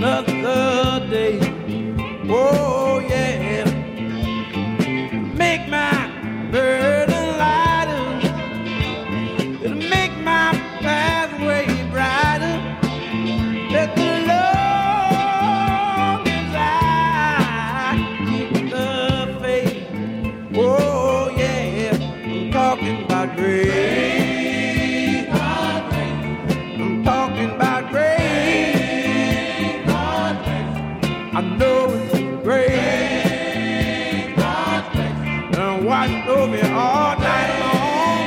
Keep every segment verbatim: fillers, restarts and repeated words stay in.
another day. Oh yeah, make my burden lighter, it'll make my pathway brighter. Let the Lord desire keep the faith. Oh yeah, I'm talking about grace. I'm talking about grace. I know it's great. And watched over me all night long.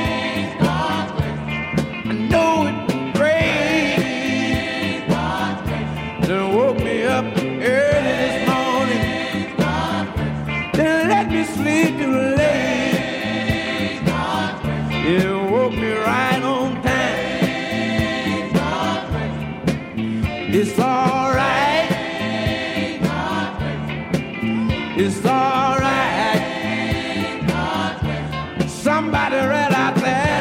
I know it's great. Then woke me up early this morning. Then let me sleep too late. It woke me right on time. It's all right. It's all right. Somebody right out there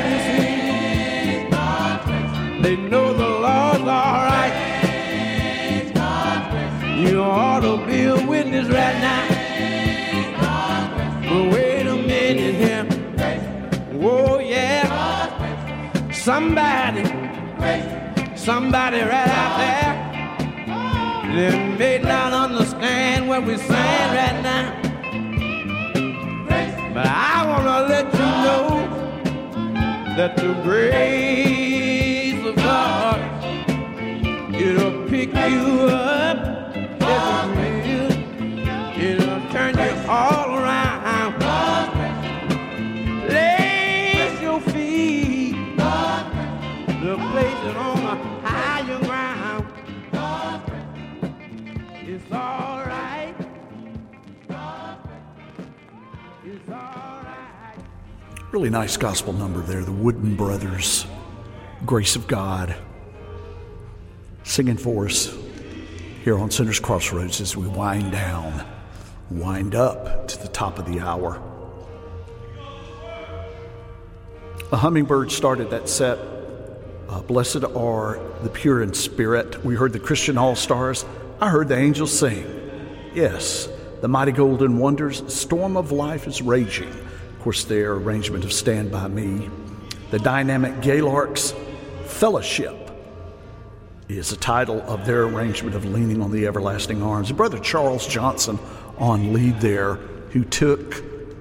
listening, they know the Lord's all right. You ought to be a witness right now. But wait a minute here. Oh yeah. Somebody, somebody right out there, they may not understand what we're saying right now. But I want to let you know that the grace of God, it'll pick you up, yes it will. It'll turn you all around. Place your feet, the place is on a higher ground. It's all right. It's all right. Really nice gospel number there, the Wooden Brothers, Grace of God, singing for us here on Sinner's Crossroads as we wind down, wind up to the top of the hour. A hummingbird started that set. Uh, Blessed are the pure in spirit. We heard the Christian All-Stars. I heard the angels sing. Yes, the Mighty Golden Wonders, Storm of Life is Raging. Of course, their arrangement of Stand By Me. The Dynamic Gaylorks, Fellowship is the title of their arrangement of Leaning on the Everlasting Arms. Brother Charles Johnson on lead there, who took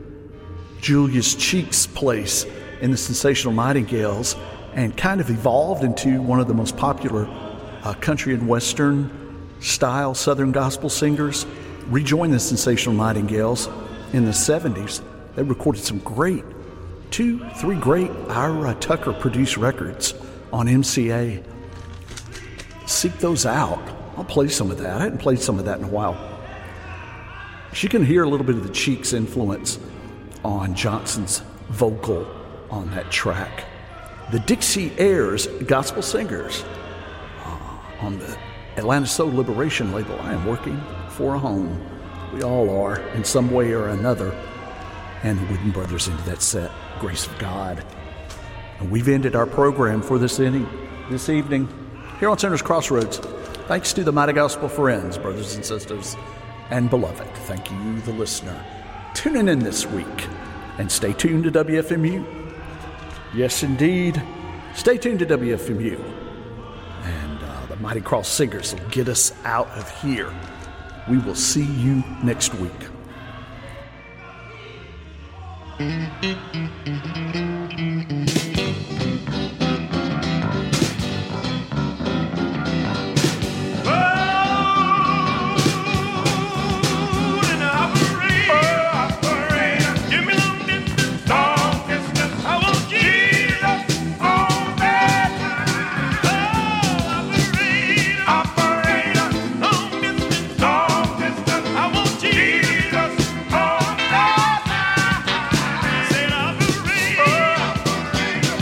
Julius Cheek's place in the Sensational Nightingales and kind of evolved into one of the most popular uh, country and western style Southern gospel singers. Rejoined the Sensational Nightingales in the seventies. They recorded some great, two, three great Ira Tucker produced records on M C A. Seek those out. I'll play some of that. I hadn't played some of that in a while. You can hear a little bit of the Cheeks influence on Johnson's vocal on that track. The Dixie Airs Gospel Singers uh, on the Atlanta Soul Liberation label. I am working for a home. We all are in some way or another. And the Wooden Brothers into that set, Grace of God. And we've ended our program for this evening, this evening here on Sinner's Crossroads. Thanks to the Mighty Gospel Friends, brothers and sisters, and beloved. Thank you, the listener, tuning in this week. And stay tuned to W F M U. Yes, indeed. Stay tuned to W F M U. And uh, the Mighty Cross Singers will get us out of here. We will see you next week. Jesus.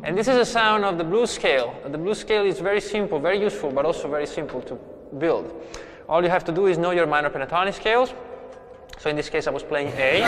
And this is a sound of the blues scale. The blues scale is very simple, very useful, but also very simple to build. All you have to do is know your minor pentatonic scales. So in this case, I was playing A.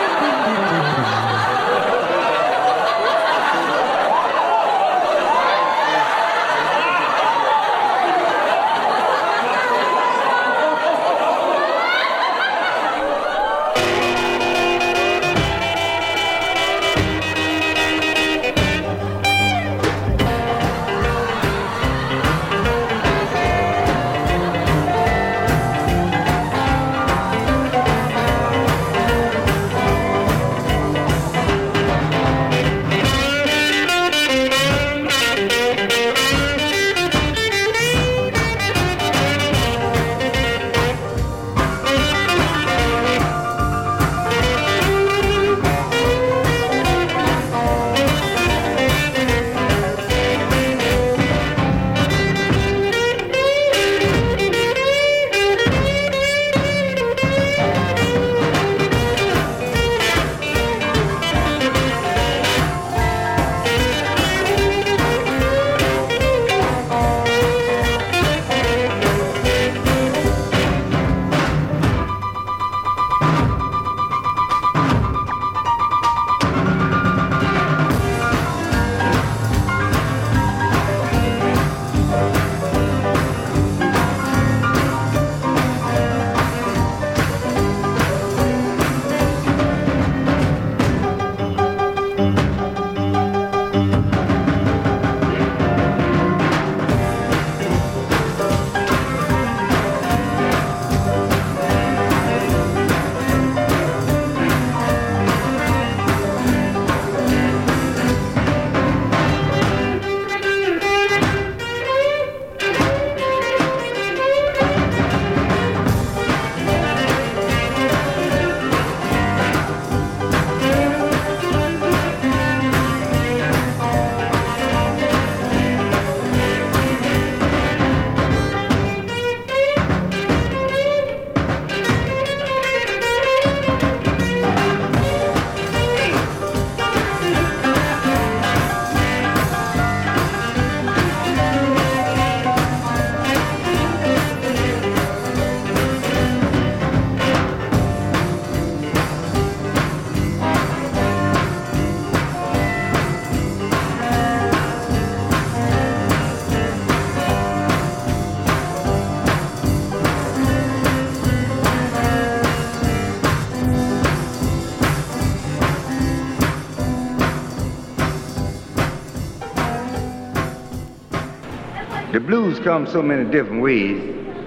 The blues come so many different ways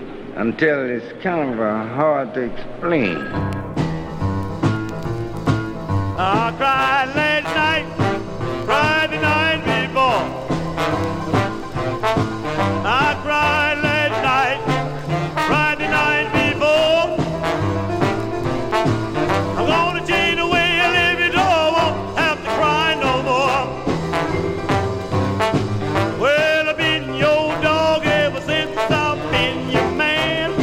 until it's kind of uh, hard to explain. I cried last night, cried the night before. I cried last night, cried the night before. I'm gonna change the way I live it all, won't have to cry no more. Well, I've been your dog ever since I've been your man.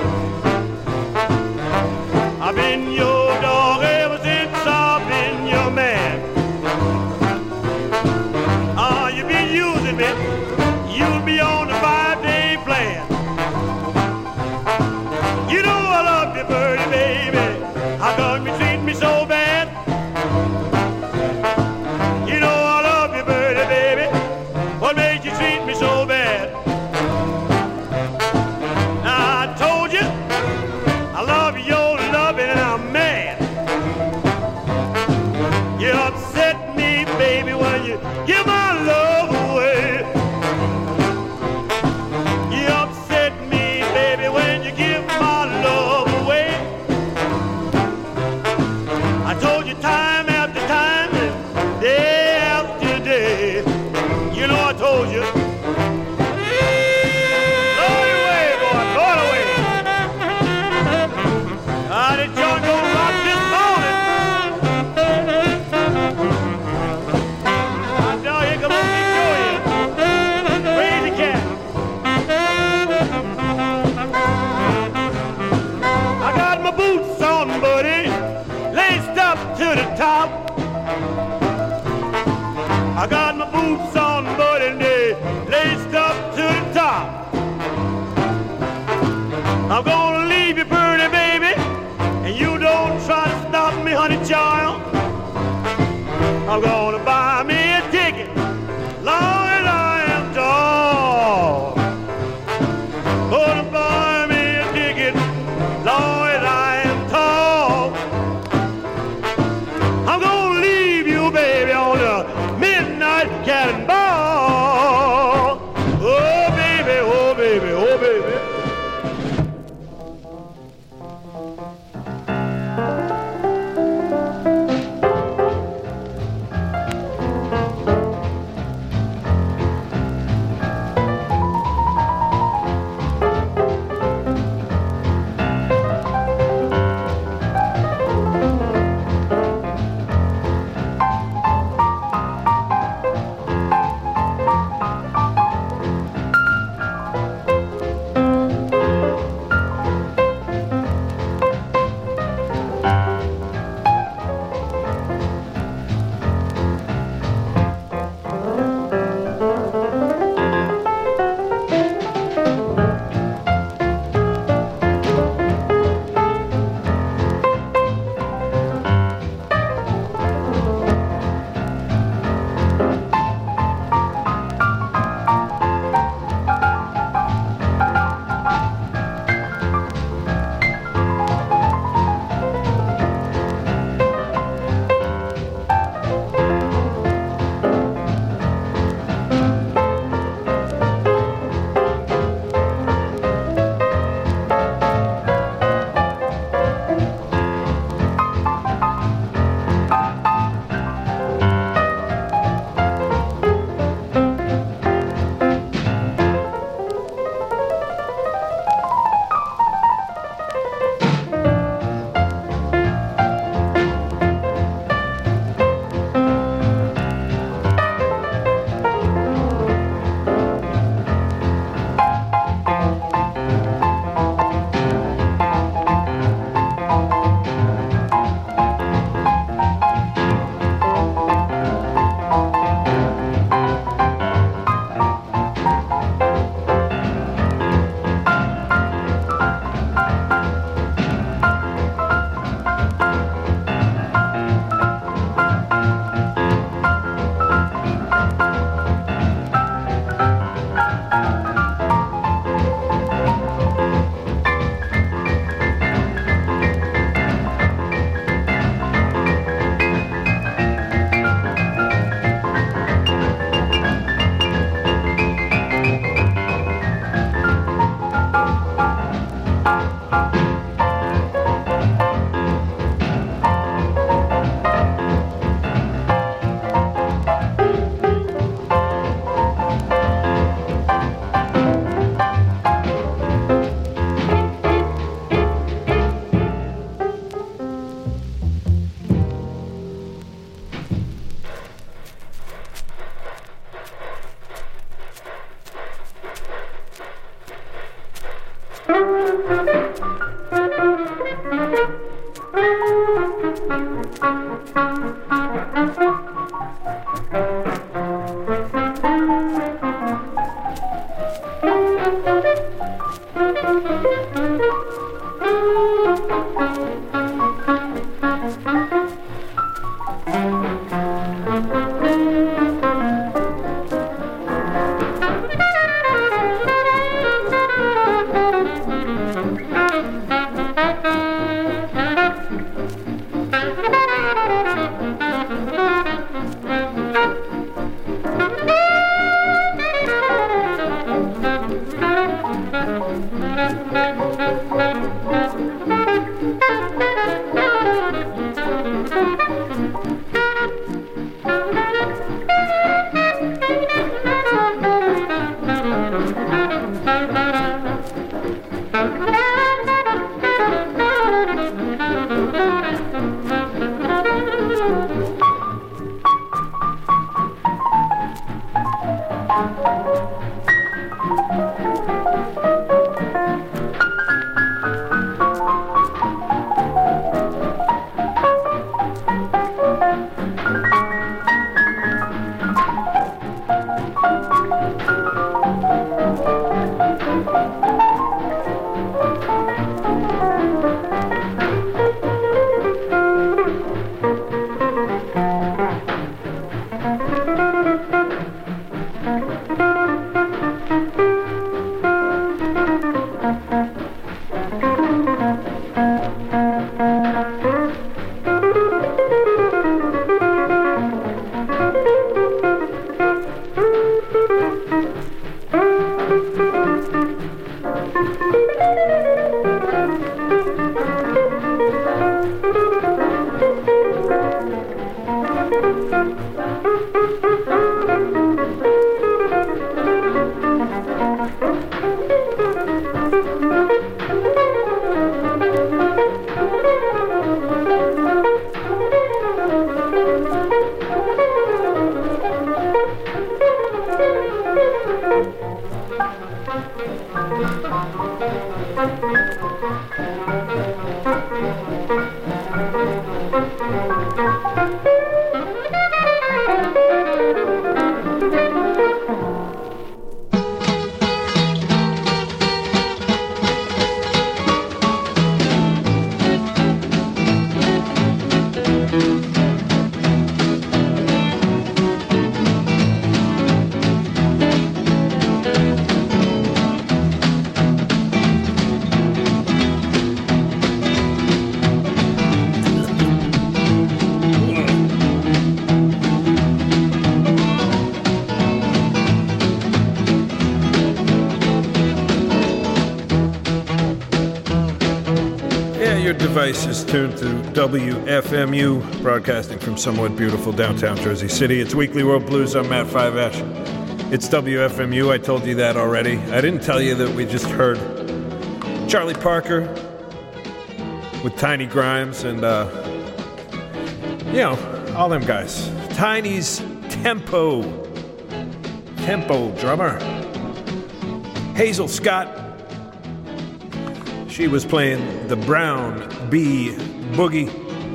I've been your dog ever since I've been your man. Ah, you've been using me, you'll be on the five-day plan. You know I love you, birdie, baby. How come you treat me so bad? You know I love you, birdie, baby. What made you treat me so bad? Now I told you I love you, you're loving, and I'm mad. You upset me, baby, when you give my love away. You upset me, baby, when you give my love away. I told you time after time, and day after day. You know I told you. Throw it away, boy, throw it away. Ah, the joint gonna rock this morning. I tell you, I got my boots on, but and they laced up to the top. I'm gonna leave you, pretty baby, and you don't try to stop me, honey child. I'm gonna buy me a ticket, long as I am tall. Gonna buy me a ticket, long as I am tall. I'm gonna leave you, baby, on the midnight cannonball. Oh, baby, oh, baby, oh, baby. Device is tuned to W F M U, broadcasting from somewhat beautiful downtown Jersey City. It's Weekly World Blues. I'm Matt Five Ash. It's W F M U. I told you that already. I didn't tell you that we just heard Charlie Parker with Tiny Grimes and, uh, you know, all them guys. Tiny's Tempo. Tempo drummer. Hazel Scott. She was playing the Brown Bee Boogie.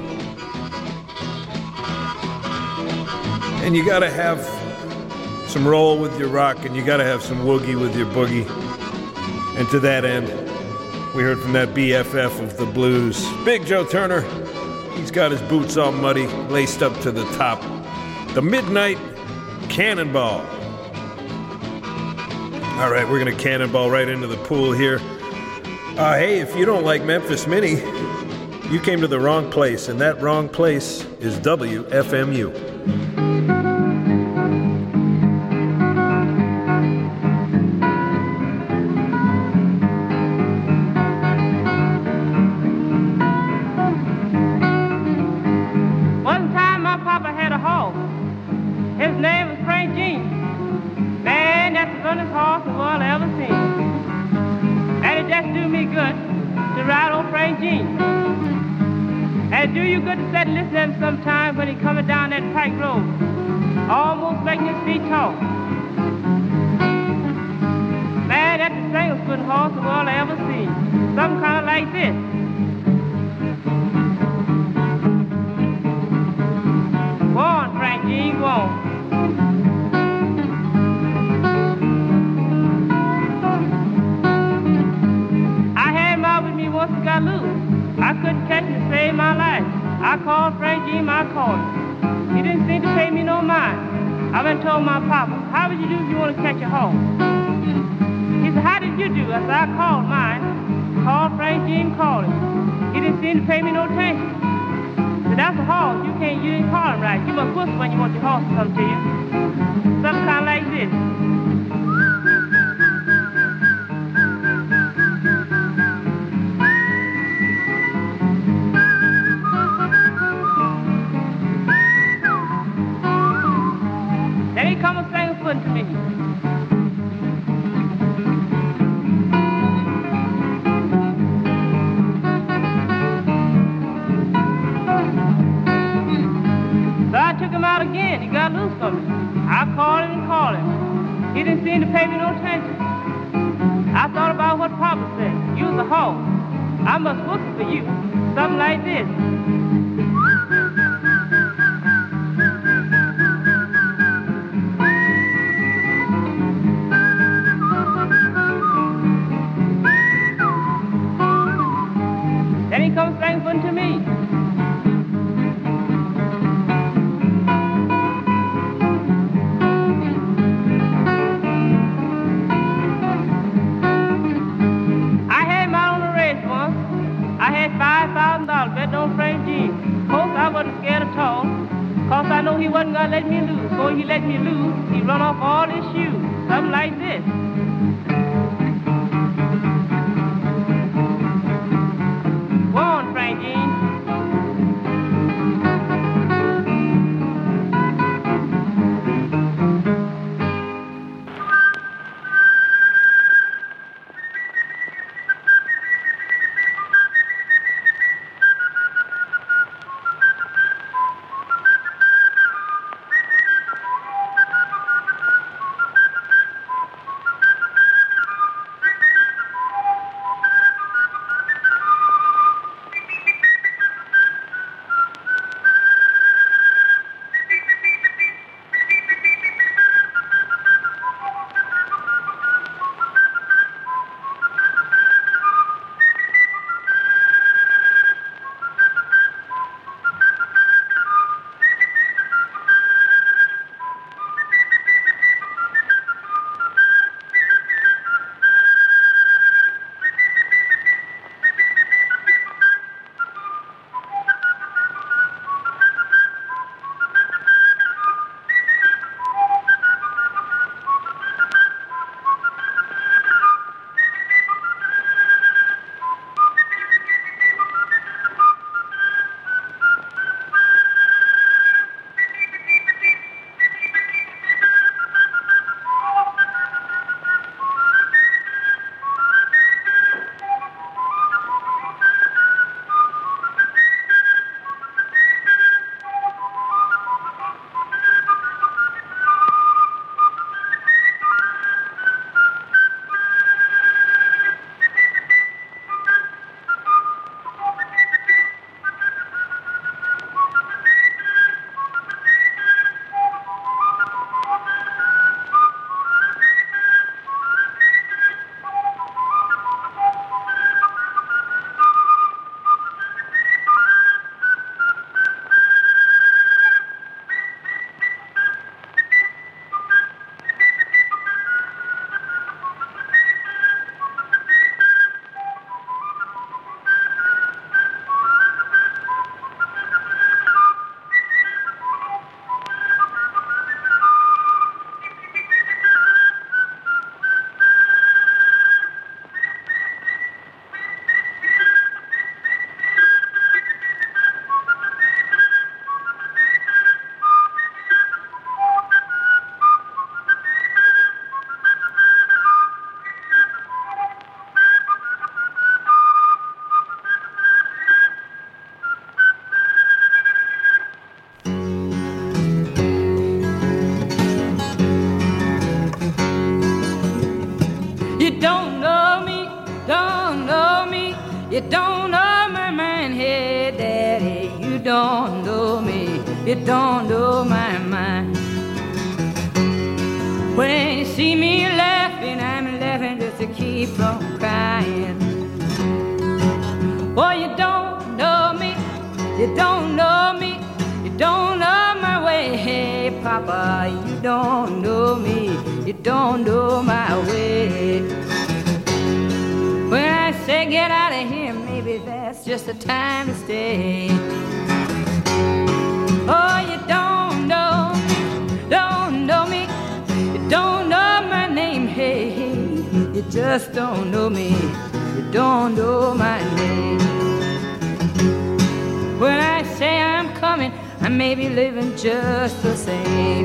And you gotta have some roll with your rock, and you gotta have some woogie with your boogie. And to that end, we heard from that B F F of the blues, Big Joe Turner. He's got his boots all muddy, laced up to the top. The Midnight Cannonball. All right, we're gonna cannonball right into the pool here. Uh, hey, if you don't like Memphis Mini, you came to the wrong place, and that wrong place is W F M U. One time my papa had a horse. His name was Frank Jean. Man, that's the funnest horse the world ever seen. And it just do me good to ride on Frank Jean. And it do you good to sit and listen to him sometimes when he coming down that pike road, almost making his feet talk. Man, that's the strangest good horse the world I ever seen. Something kind of like this. Go on, Frank Jean, go on. Once he got loose, I couldn't catch him to save my life. I called Frank Jean, I called him. He didn't seem to pay me no mind. I went and told my papa, how would you do if you want to catch a horse? He said, how did you do? I said, I called mine. Called Frank Jean, called him. He didn't seem to pay me no attention. But that's a horse. You can't, you didn't call him right. You must whistle when you want your horse to come to you. Something kind of like this. Come and sing a foot to me. So I took him out again. He got loose from me. I called him and called him. He didn't seem to pay me no attention. I thought about what Papa said. You was a horse. I must whistle for you. Something like this. He comes thankful to me. I had him out on a race once. I had five thousand dollars bet on Frank Jean. Of course, I wasn't scared at all, because I know he wasn't going to let me lose. So he let me lose. He run off all his shoes. Something like this. Frank Jean. don't know me, don't know me. You don't know my mind, hey, Daddy. You don't know me, you don't know my mind. When you see me laughing, I'm laughing just to keep from crying. Oh, you don't know me, you don't know me, you don't know my way, hey, Papa. You don't know me, you don't know my way. When I say get out of here, maybe that's just the time to stay. Oh, you don't know me, don't know me, you don't know my name, hey, hey. You just don't know me, you don't know my name. When I say I'm coming, I may be living just the same.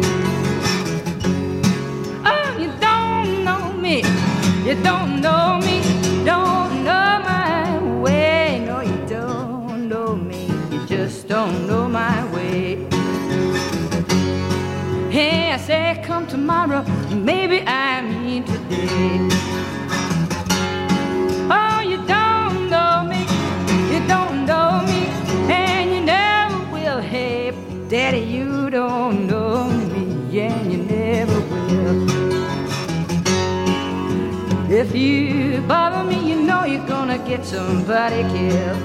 Oh, you don't know me, you don't know me, don't know my way. No, you don't know me, you just don't know my way. Hey, I say come tomorrow, maybe I mean today. Oh, you don't know me, you don't know me, and you never will. Hey, Daddy, you don't know me, and you never will. If you bother me, you know you're gonna get somebody killed.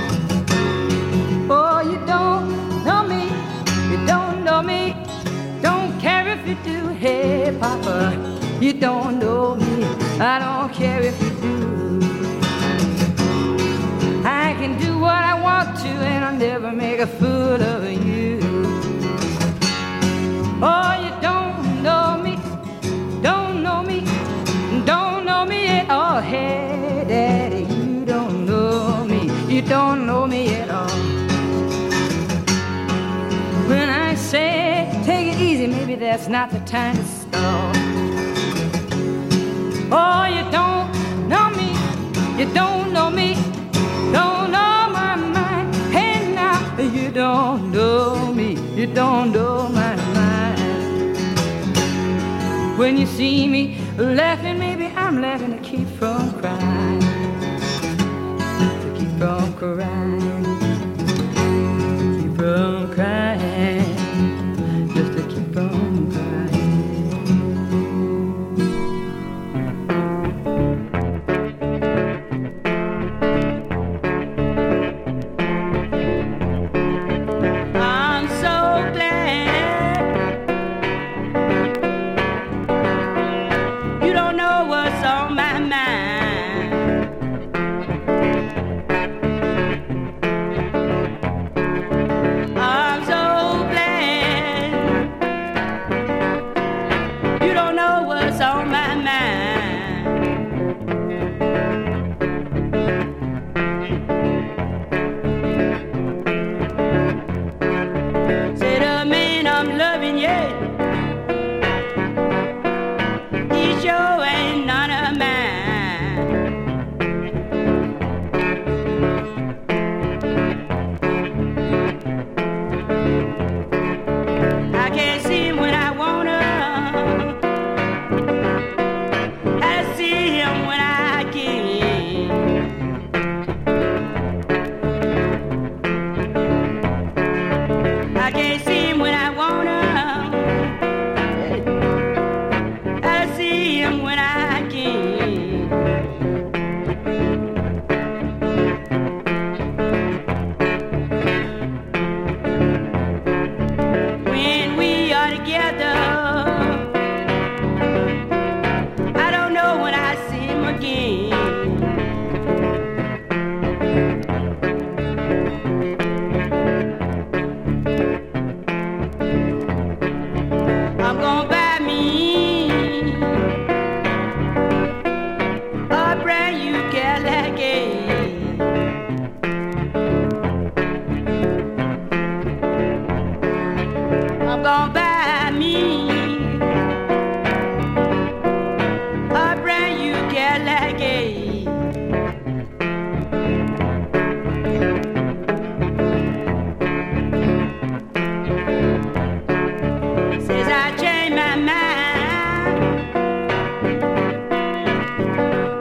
Oh, you don't know me, you don't know me, don't care if you do. Hey, Papa, you don't know me, I don't care if you do. I can do what I want to, and I'll never make a fool of you. Oh, you don't know me, don't know me, don't know me at all. Hey, Daddy, you don't know me, you don't know me at all. When I say take it easy, maybe that's not the time to stall. Oh, you don't know me, you don't know me, don't know my mind. Hey, now you don't know me, you don't know my mind. When you see me laughing, maybe I'm laughing to keep from crying, to keep from crying, keep from crying, just to keep from crying. I'm so glad you don't know what's on my mind. I'm so glad you don't know what's on my mind. Say the man I'm loving, yeah, he sure ain't none of mine. I can't see him when I wanna, I see him when I can. I can't see him when I wanna, I see him when I can. When we are together, I don't know when I see him again. I'm gonna buy me a brand new Cadillac. I'm gonna buy me a brand new Cadillac. Says I changed my mind.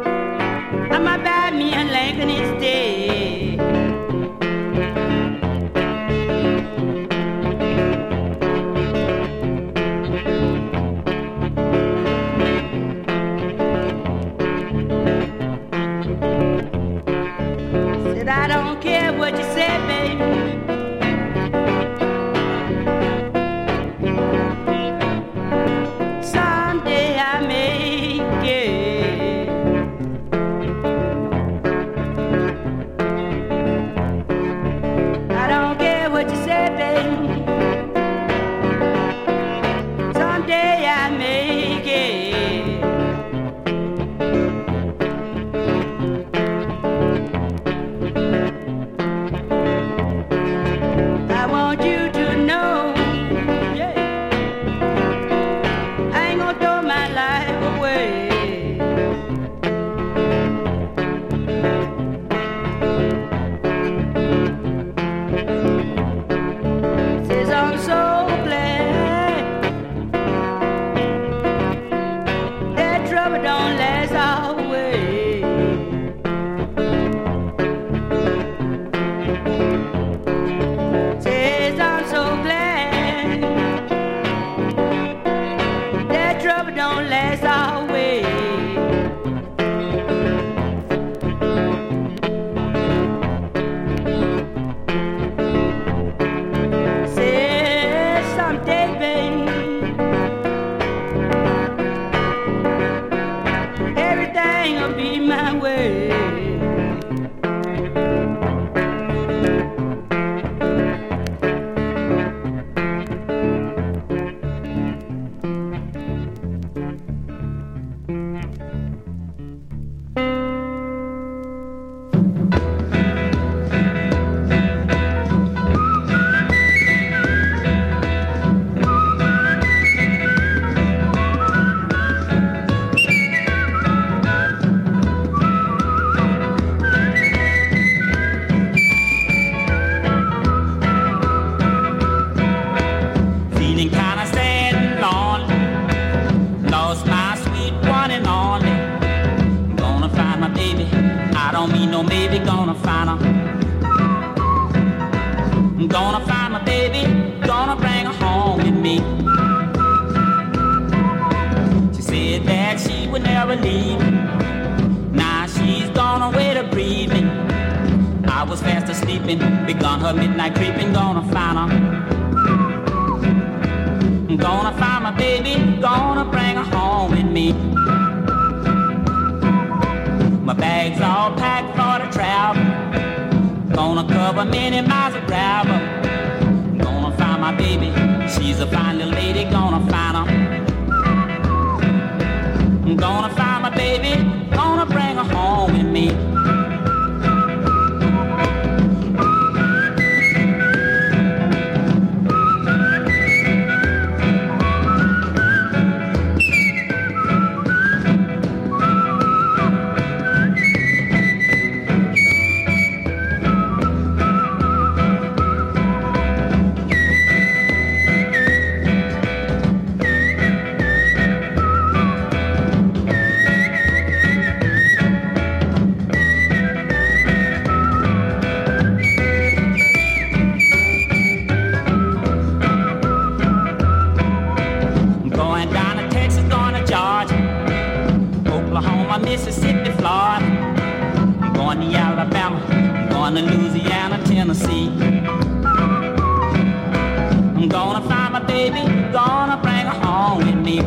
gonna find her. I'm gonna find my baby, gonna bring her home with me. She said that she would never leave. Now she's gone away to breathe me. I was fast asleep and begun her midnight creeping. Gonna find her. I'm gonna find my baby, gonna bring her home with me. My bag's all packed for the travel. Gonna cover many miles of gravel. Gonna find my baby, she's a fine little lady. Gonna find her. I'm gonna find my baby, gonna bring her home with me. Mississippi, Florida. I'm going to Alabama. I'm going to Louisiana, Tennessee. I'm gonna find my baby, gonna bring her home with me.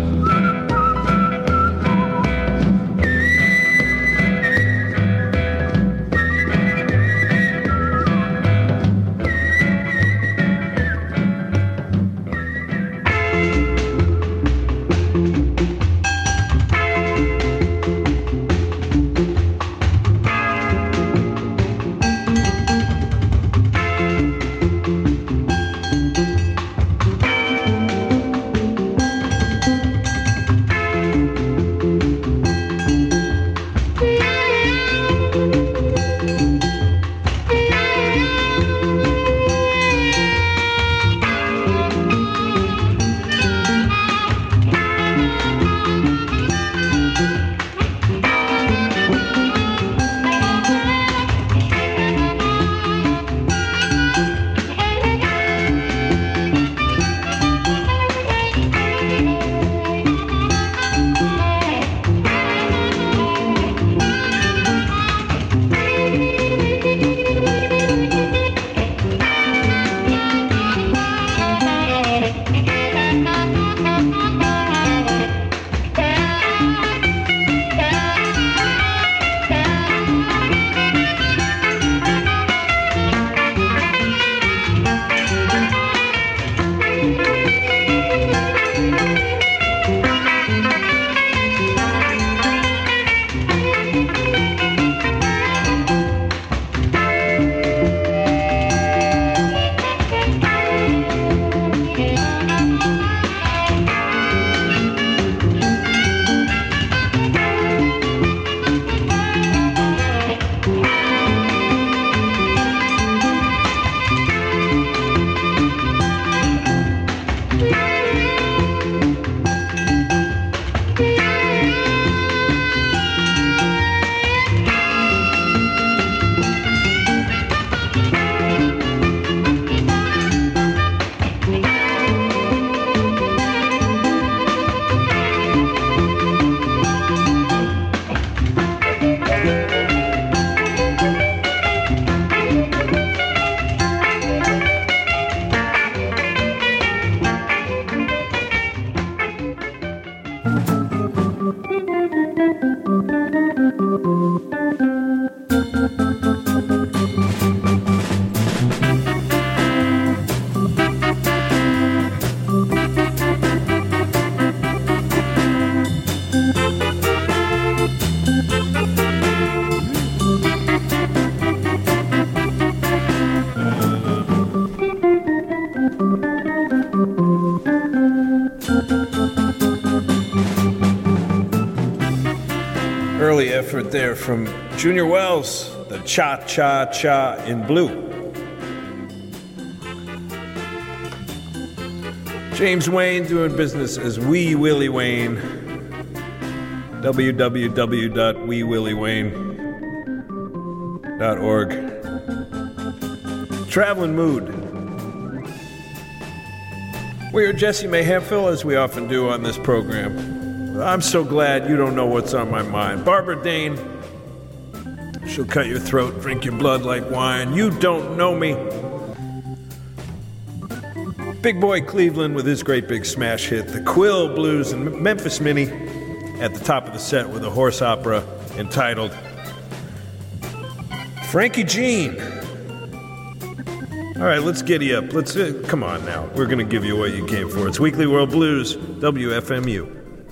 Early effort there from Junior Wells, the Cha-Cha-Cha in Blue. James Wayne doing business as Wee Willie Wayne. w w w dot wee willie wayne dot org. Traveling Mood. We are Jesse May Hemphill, as we often do on this program. I'm so glad you don't know what's on my mind. Barbara Dane, she'll cut your throat, drink your blood like wine. You don't know me. Big Boy Cleveland with his great big smash hit, The Quill Blues, and Memphis Minnie at the top of the set with a horse opera entitled Frankie Jean. All right, let's giddy up. Let's uh, come on now. We're going to give you what you came for. It's Weekly World Blues, W F M U.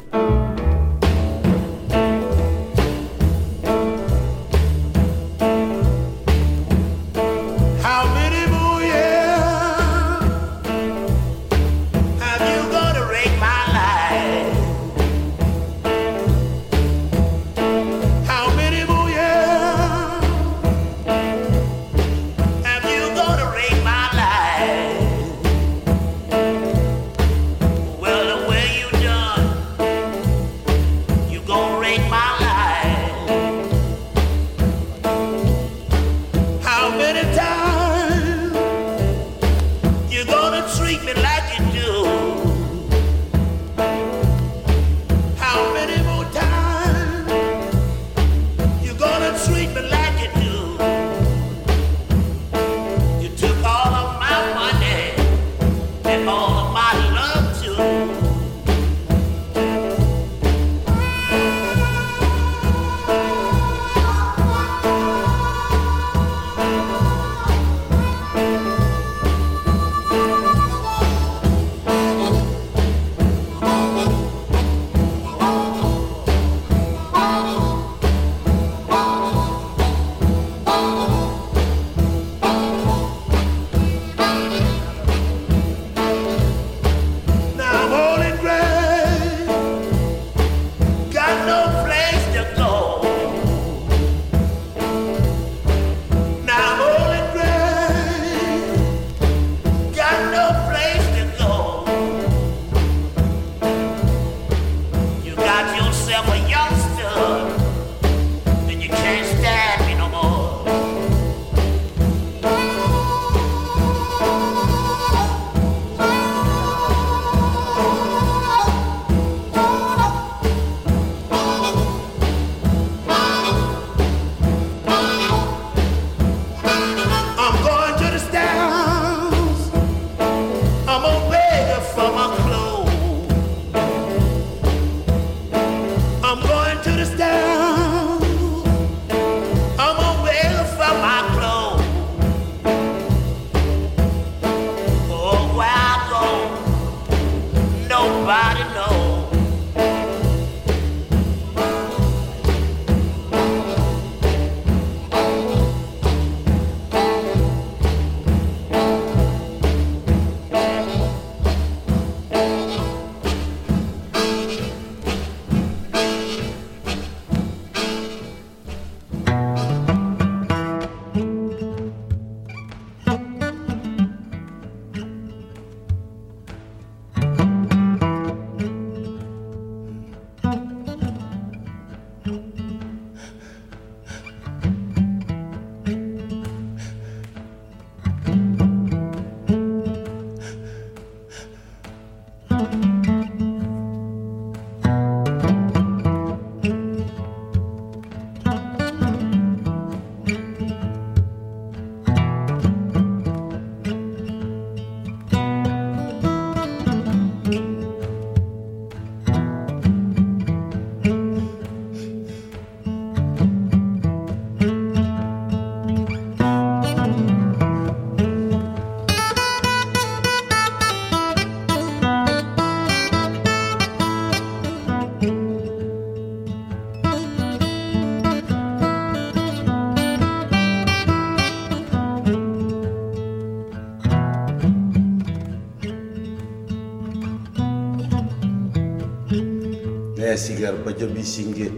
Sigar bajo bisinggit.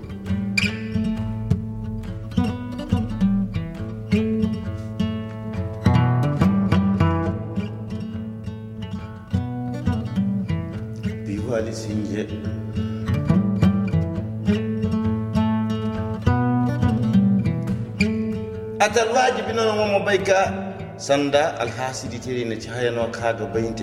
Diwali singgit. atal wajibi noon womo bayka sanda alhasidi teri ne cahayano kaga baynte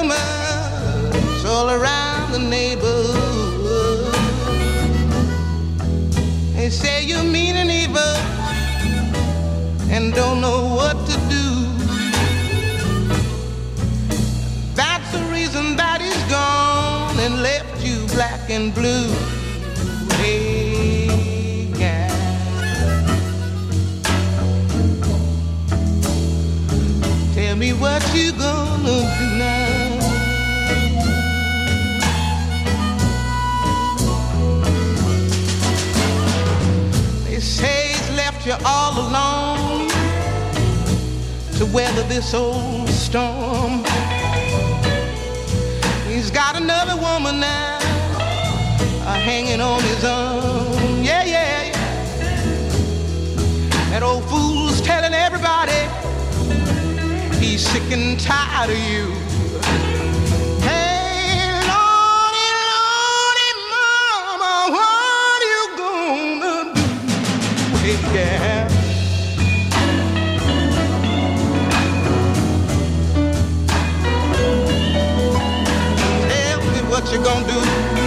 rumors all around the neighborhood. They say you're mean and evil and don't know what to do. That's the reason that he's gone and left you black and blue. Hey, yeah. Tell me what you gonna do now. They say he's left you all alone to weather this old storm. He's got another woman now uh, hanging on his arm. Yeah, yeah, yeah. That old fool's telling everybody he's sick and tired of you. Hey, Lordy, Lordy, mama, what you gonna do? Hey, yeah. What you gonna do?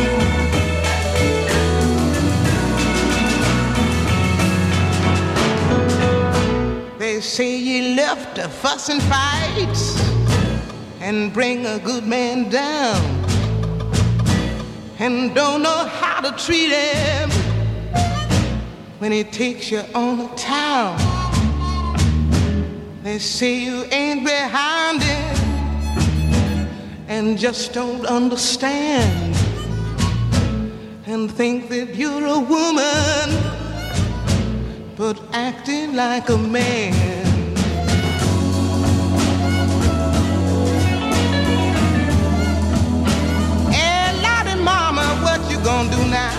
They say you left to fuss and fight and bring a good man down and don't know how to treat him when he takes you on the town. They say you ain't behind him and just don't understand and think that you're a woman but acting like a man. Hey, Lottie mama, what you gonna do now?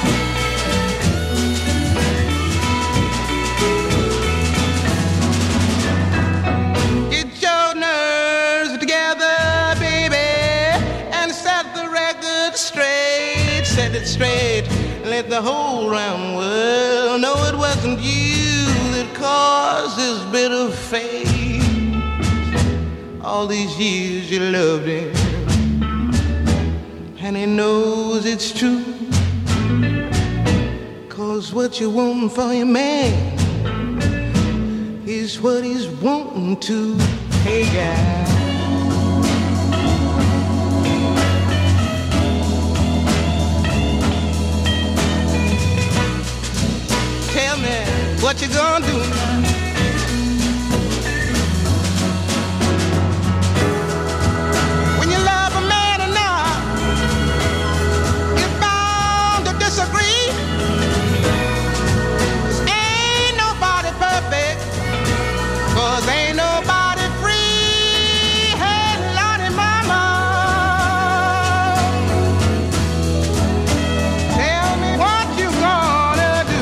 Get your nerves together, straight, set it straight, let the whole round world know it wasn't you that caused this bitter fate. All these years you loved him, and he knows it's true, 'cause what you want for your man is what he's wanting to. Hey, guy. Tell me what you gonna do now. When you love a man enough, you're bound to disagree. 'Cause ain't nobody perfect, 'cause ain't nobody free. Hey, Lordy mama, tell me what you gonna do.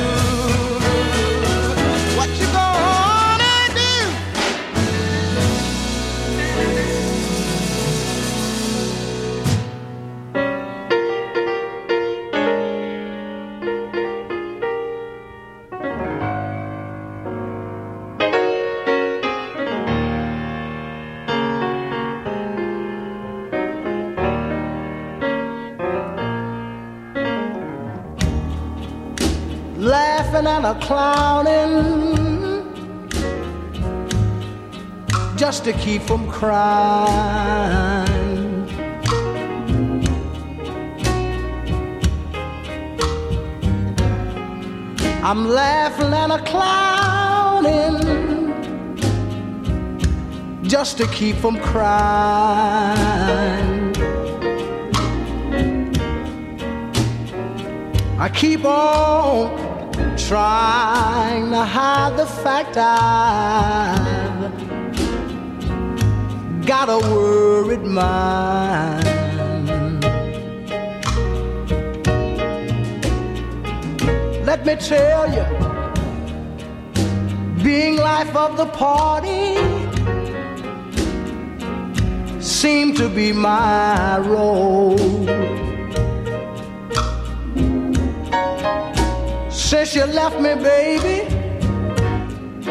What you gonna do? Laughing and a clowning just to keep from crying. I'm laughing and a clowning just to keep from crying. I keep on trying to hide the fact I've got a worried mind. Let me tell you, being life of the party seemed to be my role. Since you left me, baby,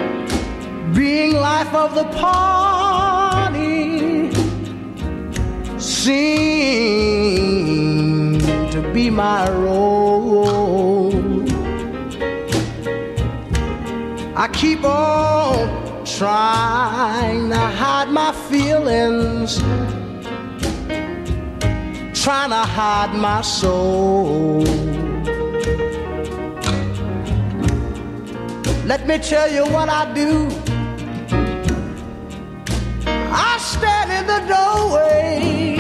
being life of the party seem to be my role. I keep on trying to hide my feelings, trying to hide my soul. Let me tell you what I do. I stand in the doorway,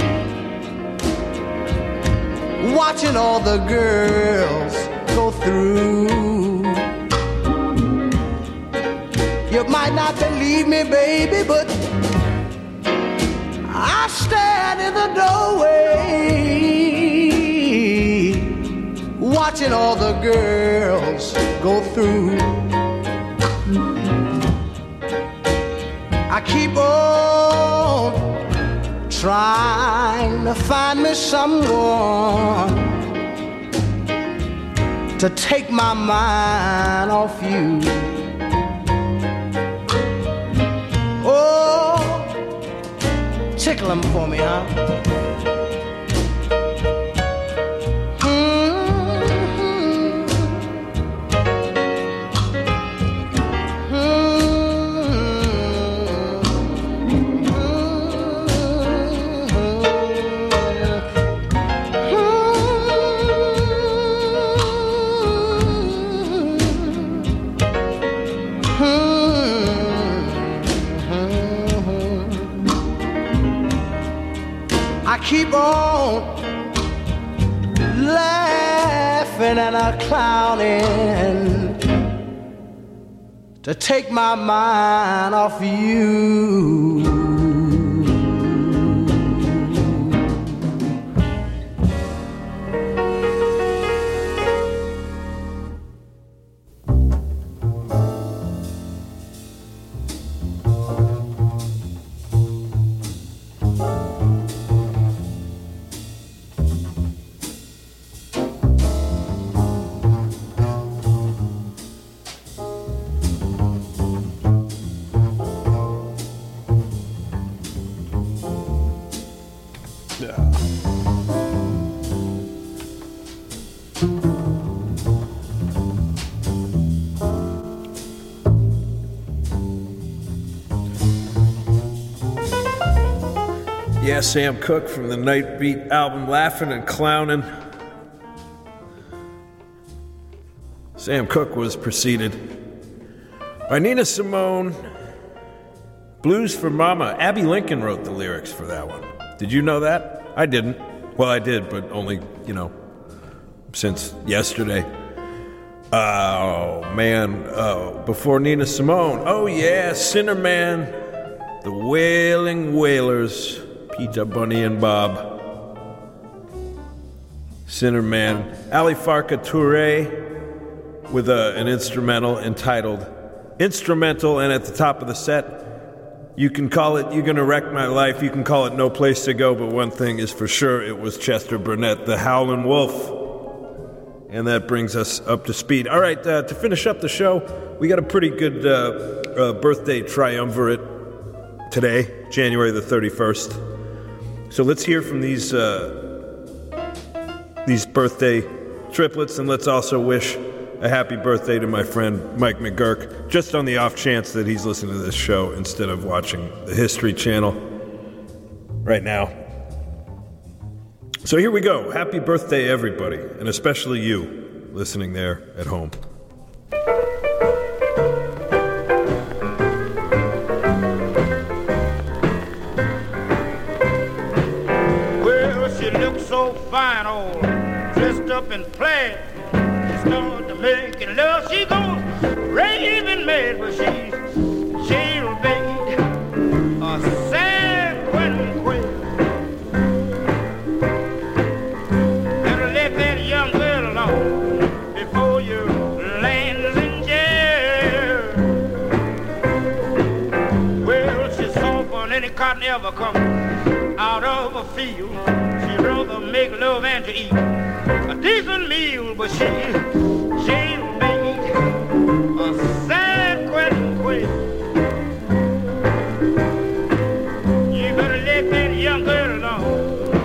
watching all the girls go through. You might not believe me, baby, but I stand in the doorway, watching all the girls go through. I keep on trying to find me someone to take my mind off you. Oh, tickle them for me, huh? Keep on laughing and a clowning to take my mind off you. Yeah, Sam Cooke from the Night Beat album, Laughing and Clowning. Sam Cooke was preceded by Nina Simone. Blues for Mama. Abby Lincoln wrote the lyrics for that one. Did you know that? I didn't. Well, I did, but only, you know, since yesterday. Oh, man. Oh, before Nina Simone. Oh, yeah, Sinner Man. The Wailing Wailers. Peter, Bunny, and Bob. Sinner Man. Ali Farka Touré with a, an instrumental entitled Instrumental, and at the top of the set, you can call it You're Gonna Wreck My Life, you can call it No Place to Go, but one thing is for sure, it was Chester Burnett, the Howlin' Wolf. And that brings us up to speed. All right, uh, to finish up the show, we got a pretty good uh, uh, birthday triumvirate today, January the thirty-first. So let's hear from these uh, these birthday triplets, and let's also wish a happy birthday to my friend Mike McGurk, just on the off chance that he's listening to this show instead of watching the History Channel right now. So here we go. Happy birthday, everybody, and especially you listening there at home. So fine, all dressed up in plaid, she started to making love. She goes raving mad, but she's jailbait, a San Quentin queen. Better let that young girl alone before you lands in jail. Well, she's soft on any cotton ever come out of a field. Rather make love and to eat a decent meal, but she, she made a San Quentin queen. You better let that young girl alone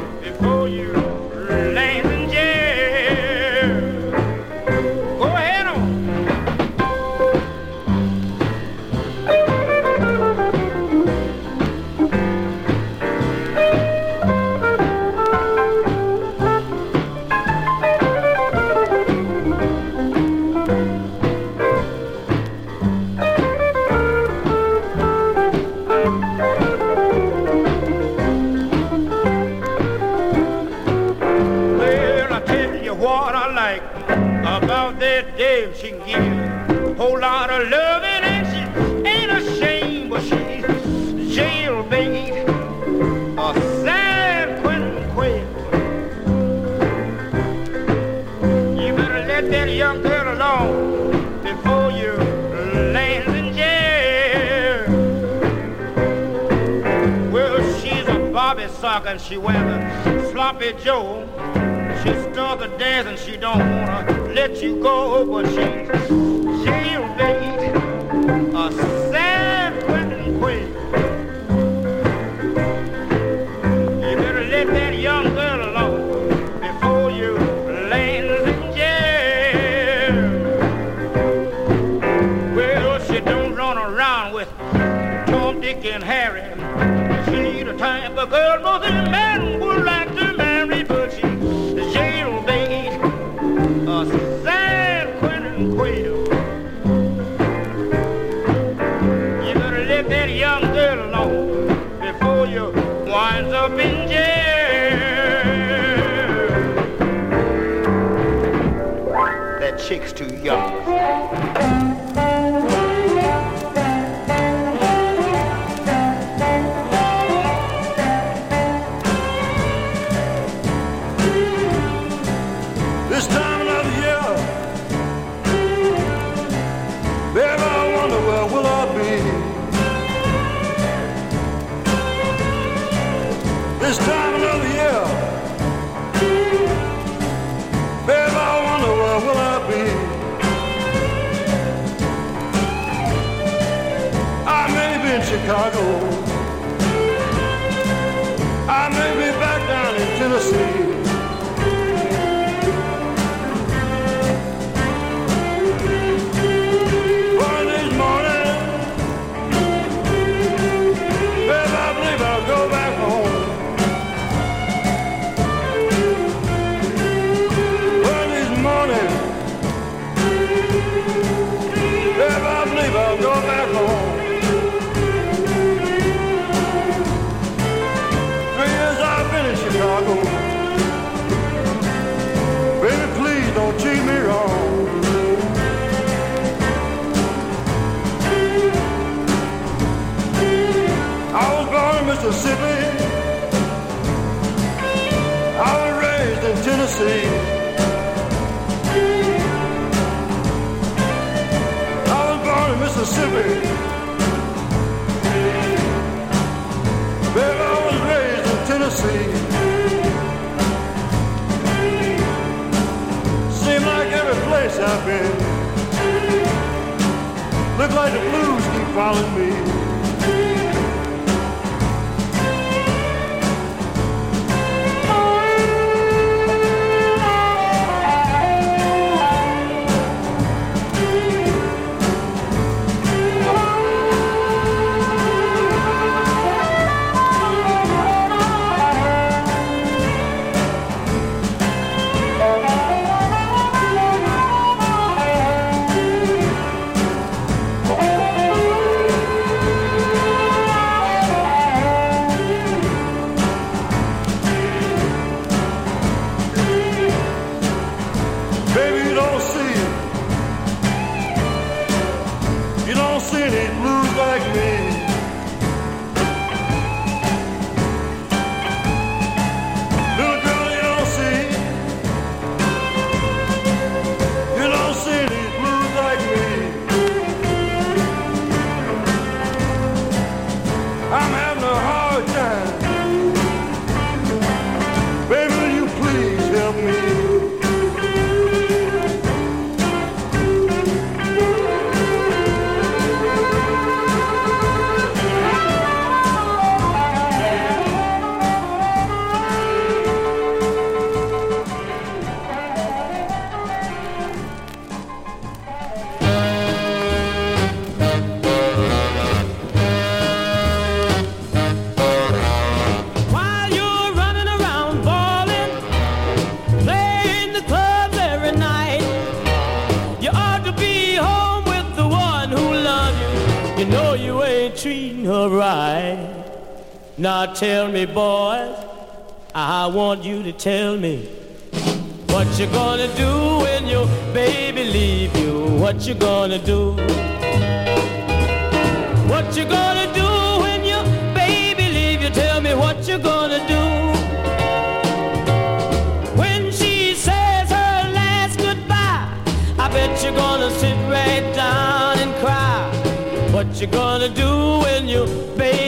and she can give you a whole lot of loving, and she ain't ashamed, but she's jailbait, a San Quentin Quail. You better let that young girl alone before you land in jail. Well, she's a Bobby sock and she wears a sloppy Joe. She stuck a dance and she don't wanna let you go, but she's jailbait, a San Quentin Quail. You better let that young girl alone before you land in jail. Well, she don't run around with Tom, Dick, and Harry. She need a type of girl most of the men would like to marry, but she's jailbait, a San Quentin Quail. You better let that young girl alone before you winds up in jail. That chick's too young. This time of the year, baby, I wonder where will I be? This time of the year, baby, I wonder where will I be? I may be in Chicago, I may be back down in Tennessee. Baby, please don't treat me wrong. I was born in Mississippi, I was raised in Tennessee. I was born in Mississippi, baby, I was raised in Tennessee. Seems like every place I've been, look like the blues keep following me. Now tell me, boys, I want you to tell me, What you gonna do when your baby leave you? What you gonna do? What you gonna do when your baby leave you? Tell me what you gonna do. When she says her last goodbye, I bet you're gonna sit right down and cry. What you gonna do when your baby